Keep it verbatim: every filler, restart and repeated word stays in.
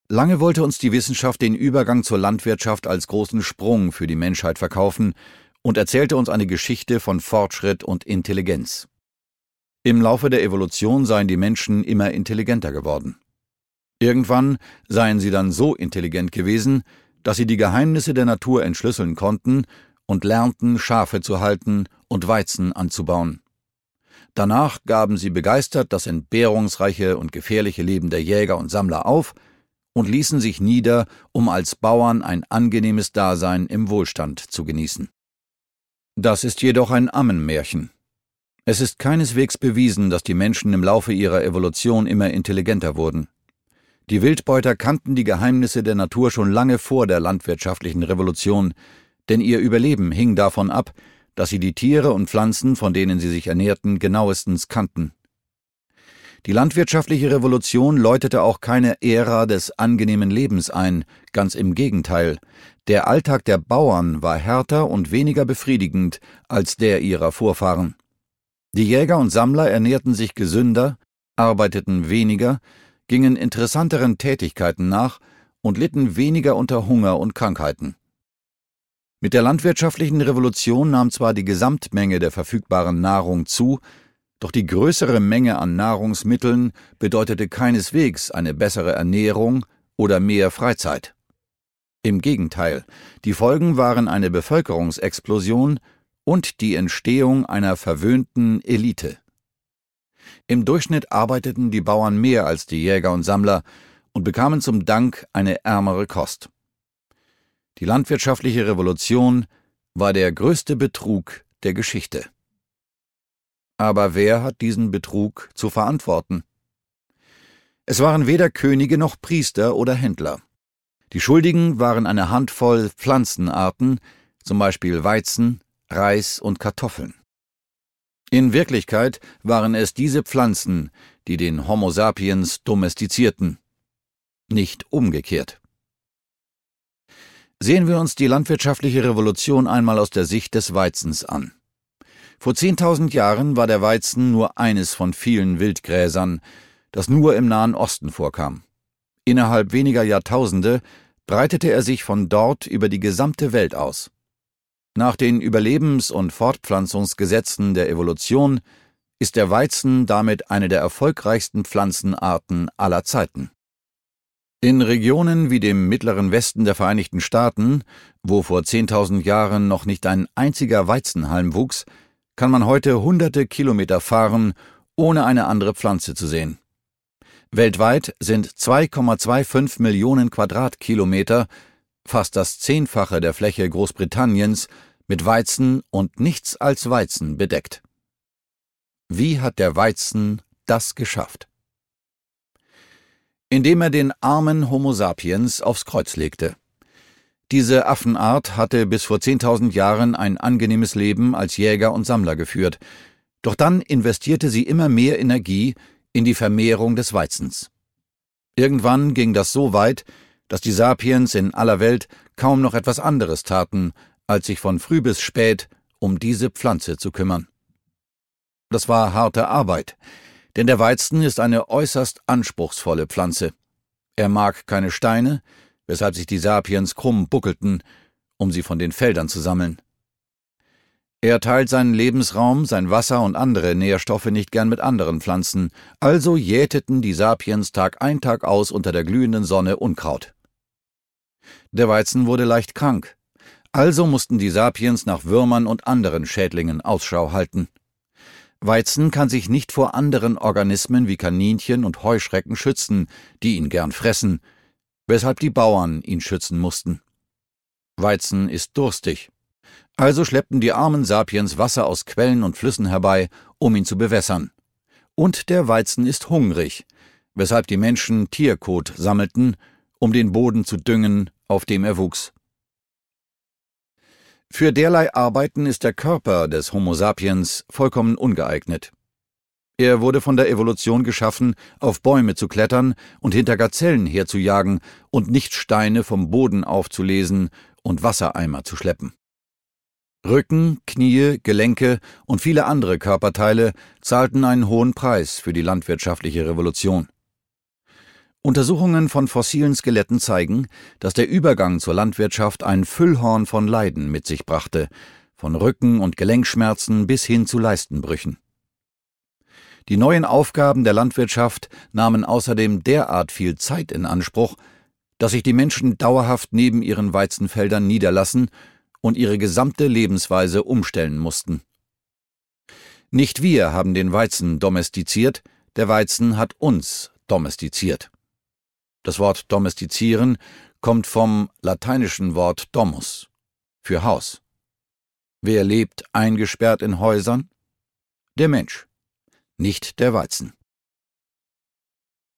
Lange wollte uns die Wissenschaft den Übergang zur Landwirtschaft als großen Sprung für die Menschheit verkaufen und erzählte uns eine Geschichte von Fortschritt und Intelligenz. Im Laufe der Evolution seien die Menschen immer intelligenter geworden. Irgendwann seien sie dann so intelligent gewesen, dass sie die Geheimnisse der Natur entschlüsseln konnten und lernten, Schafe zu halten und Weizen anzubauen. Danach gaben sie begeistert das entbehrungsreiche und gefährliche Leben der Jäger und Sammler auf und ließen sich nieder, um als Bauern ein angenehmes Dasein im Wohlstand zu genießen. Das ist jedoch ein Ammenmärchen. Es ist keineswegs bewiesen, dass die Menschen im Laufe ihrer Evolution immer intelligenter wurden. Die Wildbeuter kannten die Geheimnisse der Natur schon lange vor der landwirtschaftlichen Revolution, denn ihr Überleben hing davon ab, dass sie die Tiere und Pflanzen, von denen sie sich ernährten, genauestens kannten. Die landwirtschaftliche Revolution läutete auch keine Ära des angenehmen Lebens ein, ganz im Gegenteil. Der Alltag der Bauern war härter und weniger befriedigend als der ihrer Vorfahren. Die Jäger und Sammler ernährten sich gesünder, arbeiteten weniger, gingen interessanteren Tätigkeiten nach und litten weniger unter Hunger und Krankheiten. Mit der landwirtschaftlichen Revolution nahm zwar die Gesamtmenge der verfügbaren Nahrung zu, doch die größere Menge an Nahrungsmitteln bedeutete keineswegs eine bessere Ernährung oder mehr Freizeit. Im Gegenteil, die Folgen waren eine Bevölkerungsexplosion und die Entstehung einer verwöhnten Elite. Im Durchschnitt arbeiteten die Bauern mehr als die Jäger und Sammler und bekamen zum Dank eine ärmere Kost. Die landwirtschaftliche Revolution war der größte Betrug der Geschichte. Aber wer hat diesen Betrug zu verantworten? Es waren weder Könige noch Priester oder Händler. Die Schuldigen waren eine Handvoll Pflanzenarten, zum Beispiel Weizen, Reis und Kartoffeln. In Wirklichkeit waren es diese Pflanzen, die den Homo sapiens domestizierten, nicht umgekehrt. Sehen wir uns die landwirtschaftliche Revolution einmal aus der Sicht des Weizens an. Vor zehntausend Jahren war der Weizen nur eines von vielen Wildgräsern, das nur im Nahen Osten vorkam. Innerhalb weniger Jahrtausende breitete er sich von dort über die gesamte Welt aus. Nach den Überlebens- und Fortpflanzungsgesetzen der Evolution ist der Weizen damit eine der erfolgreichsten Pflanzenarten aller Zeiten. In Regionen wie dem mittleren Westen der Vereinigten Staaten, wo vor zehntausend Jahren noch nicht ein einziger Weizenhalm wuchs, kann man heute hunderte Kilometer fahren, ohne eine andere Pflanze zu sehen. Weltweit sind zwei Komma fünfundzwanzig Millionen Quadratkilometer, fast das Zehnfache der Fläche Großbritanniens, mit Weizen und nichts als Weizen bedeckt. Wie hat der Weizen das geschafft? Indem er den armen Homo sapiens aufs Kreuz legte. Diese Affenart hatte bis vor zehntausend Jahren ein angenehmes Leben als Jäger und Sammler geführt, doch dann investierte sie immer mehr Energie in die Vermehrung des Weizens. Irgendwann ging das so weit, dass die Sapiens in aller Welt kaum noch etwas anderes taten, als sich von früh bis spät um diese Pflanze zu kümmern. Das war harte Arbeit, denn der Weizen ist eine äußerst anspruchsvolle Pflanze. Er mag keine Steine, weshalb sich die Sapiens krumm buckelten, um sie von den Feldern zu sammeln. Er teilt seinen Lebensraum, sein Wasser und andere Nährstoffe nicht gern mit anderen Pflanzen, also jäteten die Sapiens Tag ein, Tag aus unter der glühenden Sonne Unkraut. Der Weizen wurde leicht krank, also mussten die Sapiens nach Würmern und anderen Schädlingen Ausschau halten. Weizen kann sich nicht vor anderen Organismen wie Kaninchen und Heuschrecken schützen, die ihn gern fressen, weshalb die Bauern ihn schützen mussten. Weizen ist durstig. Also schleppten die armen Sapiens Wasser aus Quellen und Flüssen herbei, um ihn zu bewässern. Und der Weizen ist hungrig, weshalb die Menschen Tierkot sammelten, um den Boden zu düngen, auf dem er wuchs. Für derlei Arbeiten ist der Körper des Homo sapiens vollkommen ungeeignet. Er wurde von der Evolution geschaffen, auf Bäume zu klettern und hinter Gazellen herzujagen und nicht Steine vom Boden aufzulesen und Wassereimer zu schleppen. Rücken, Knie, Gelenke und viele andere Körperteile zahlten einen hohen Preis für die landwirtschaftliche Revolution. Untersuchungen von fossilen Skeletten zeigen, dass der Übergang zur Landwirtschaft ein Füllhorn von Leiden mit sich brachte, von Rücken- und Gelenkschmerzen bis hin zu Leistenbrüchen. Die neuen Aufgaben der Landwirtschaft nahmen außerdem derart viel Zeit in Anspruch, dass sich die Menschen dauerhaft neben ihren Weizenfeldern niederlassen und ihre gesamte Lebensweise umstellen mussten. Nicht wir haben den Weizen domestiziert, der Weizen hat uns domestiziert. Das Wort domestizieren kommt vom lateinischen Wort domus, für Haus. Wer lebt eingesperrt in Häusern? Der Mensch, nicht der Weizen.